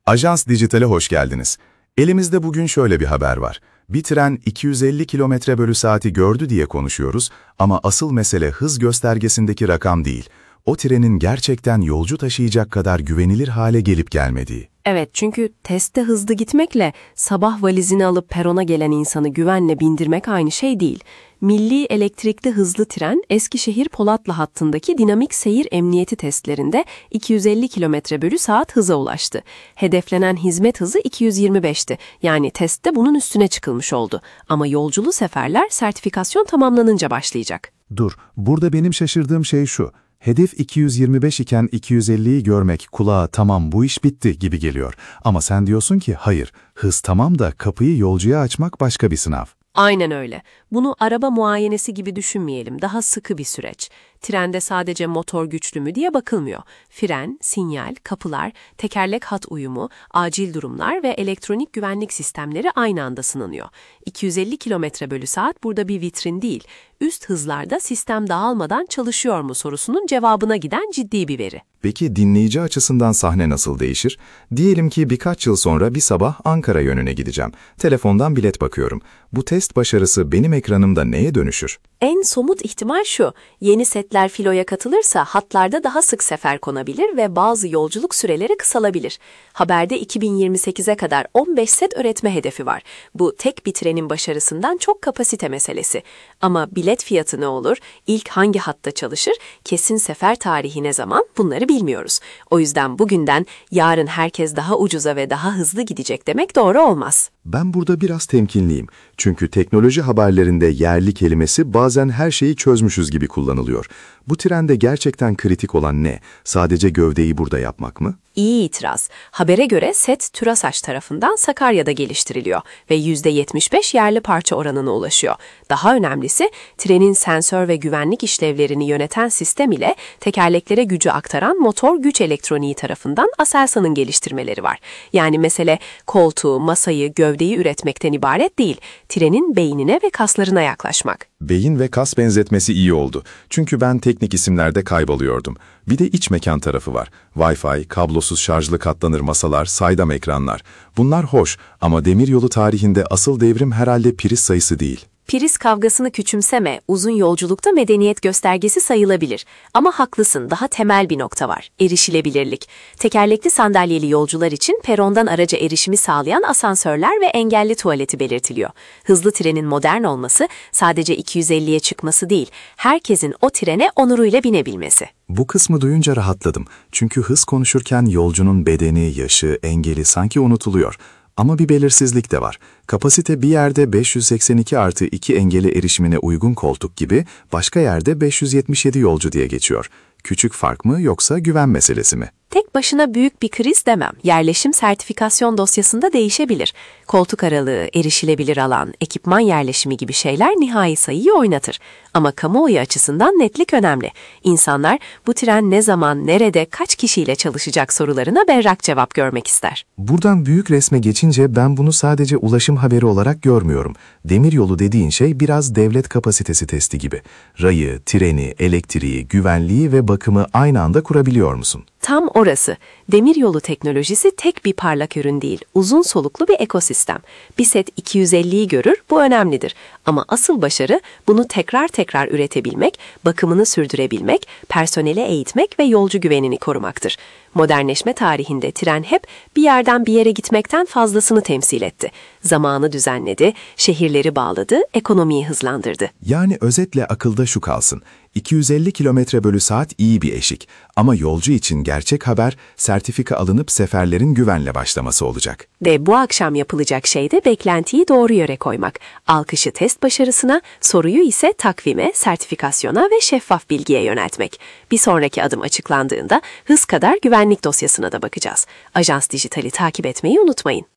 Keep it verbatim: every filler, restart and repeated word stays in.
Ajans Dijital'e hoş geldiniz. Elimizde bugün şöyle bir haber var. Bir tren iki yüz elli kilometre bölü saati gördü diye konuşuyoruz ama asıl mesele hız göstergesindeki rakam değil. O trenin gerçekten yolcu taşıyacak kadar güvenilir hale gelip gelmediği. Evet, çünkü testte hızlı gitmekle sabah valizini alıp perona gelen insanı güvenle bindirmek aynı şey değil. Milli elektrikli hızlı tren Eskişehir-Polatlı hattındaki dinamik seyir emniyeti testlerinde iki yüz elli kilometre bölü saat hıza ulaştı. Hedeflenen hizmet hızı iki yüz yirmi beşti. Yani testte bunun üstüne çıkılmış oldu. Ama yolculu seferler sertifikasyon tamamlanınca başlayacak. Dur, burada benim şaşırdığım şey şu. Hedef iki yüz yirmi beş iken iki yüz elliyi görmek kulağa tamam bu iş bitti gibi geliyor. Ama sen diyorsun ki hayır, hız tamam da kapıyı yolcuya açmak başka bir sınav. Aynen öyle. Bunu araba muayenesi gibi düşünmeyelim. Daha sıkı bir süreç. Trende sadece motor güçlü mü diye bakılmıyor. Fren, sinyal, kapılar, tekerlek hat uyumu, acil durumlar ve elektronik güvenlik sistemleri aynı anda sınanıyor. iki yüz elli kilometre bölü saat burada bir vitrin değil. Üst hızlarda sistem dağılmadan çalışıyor mu sorusunun cevabına giden ciddi bir veri. Peki dinleyici açısından sahne nasıl değişir? Diyelim ki birkaç yıl sonra bir sabah Ankara yönüne gideceğim. Telefondan bilet bakıyorum. Bu test başarısı benim ekranımda neye dönüşür? En somut ihtimal şu, yeni setler filoya katılırsa hatlarda daha sık sefer konabilir ve bazı yolculuk süreleri kısalabilir. Haberde iki bin yirmi sekize kadar on beş set üretme hedefi var. Bu tek bir trenin başarısından çok kapasite meselesi. Ama bilet fiyatı ne olur, ilk hangi hatta çalışır, kesin sefer tarihi ne zaman bunları bilmiyoruz. O yüzden bugünden yarın herkes daha ucuza ve daha hızlı gidecek demek doğru olmaz. Ben burada biraz temkinliyim. Çünkü teknoloji haberlerinde yerli kelimesi bazen her şeyi çözmüşüz gibi kullanılıyor. Bu trende gerçekten kritik olan ne? Sadece gövdeyi burada yapmak mı? İyi itiraz. Habere göre set TÜRASAŞ tarafından Sakarya'da geliştiriliyor ve yüzde yetmiş beş yerli parça oranına ulaşıyor. Daha önemlisi trenin sensör ve güvenlik işlevlerini yöneten sistem ile tekerleklere gücü aktaran motor güç elektroniği tarafından Aselsan'ın geliştirmeleri var. Yani mesele koltuğu, masayı, gövdeyi üretmekten ibaret değil, trenin beynine ve kaslarına yaklaşmak. Beyin ve kas benzetmesi iyi oldu. Çünkü ben teknik isimlerde kayboluyordum. Bir de iç mekan tarafı var. Wi-Fi, kablosuz şarjlı katlanır masalar, saydam ekranlar. Bunlar hoş ama demiryolu tarihinde asıl devrim herhalde priz sayısı değil. Priz kavgasını küçümseme, uzun yolculukta medeniyet göstergesi sayılabilir. Ama haklısın, daha temel bir nokta var, erişilebilirlik. Tekerlekli sandalyeli yolcular için perondan araca erişimi sağlayan asansörler ve engelli tuvaleti belirtiliyor. Hızlı trenin modern olması sadece iki yüz elliye çıkması değil, herkesin o trene onuruyla binebilmesi. Bu kısmı duyunca rahatladım. Çünkü hız konuşurken yolcunun bedeni, yaşı, engeli sanki unutuluyor. Ama bir belirsizlik de var. Kapasite bir yerde beş yüz seksen iki artı iki engeli erişimine uygun koltuk gibi, başka yerde beş yüz yetmiş yedi yolcu diye geçiyor. Küçük fark mı yoksa güven meselesi mi? Tek başına büyük bir kriz demem. Yerleşim sertifikasyon dosyasında değişebilir. Koltuk aralığı, erişilebilir alan, ekipman yerleşimi gibi şeyler nihai sayıyı oynatır. Ama kamuoyu açısından netlik önemli. İnsanlar bu tren ne zaman, nerede, kaç kişiyle çalışacak sorularına berrak cevap görmek ister. Buradan büyük resme geçince ben bunu sadece ulaşım haberi olarak görmüyorum. Demiryolu dediğin şey biraz devlet kapasitesi testi gibi. Rayı, treni, elektriği, güvenliği ve bakımı aynı anda kurabiliyor musun? Tam orası. Demiryolu teknolojisi tek bir parlak ürün değil, uzun soluklu bir ekosistem. Bir set iki yüz elliyi görür, bu önemlidir. Ama asıl başarı bunu tekrar tekrar üretebilmek, bakımını sürdürebilmek, personeli eğitmek ve yolcu güvenini korumaktır. Modernleşme tarihinde tren hep bir yerden bir yere gitmekten fazlasını temsil etti. Zamanı düzenledi, şehirleri bağladı, ekonomiyi hızlandırdı. Yani özetle akılda şu kalsın. iki yüz elli kilometre bölü saat iyi bir eşik. Ama yolcu için gerçek haber sertifika alınıp seferlerin güvenle başlaması olacak. Ve bu akşam yapılacak şey de beklentiyi doğru yere koymak. Alkışı test başarısına, soruyu ise takvime, sertifikasyona ve şeffaf bilgiye yöneltmek. Bir sonraki adım açıklandığında hız kadar güvenlik dosyasına da bakacağız. Ajans Dijital'i takip etmeyi unutmayın.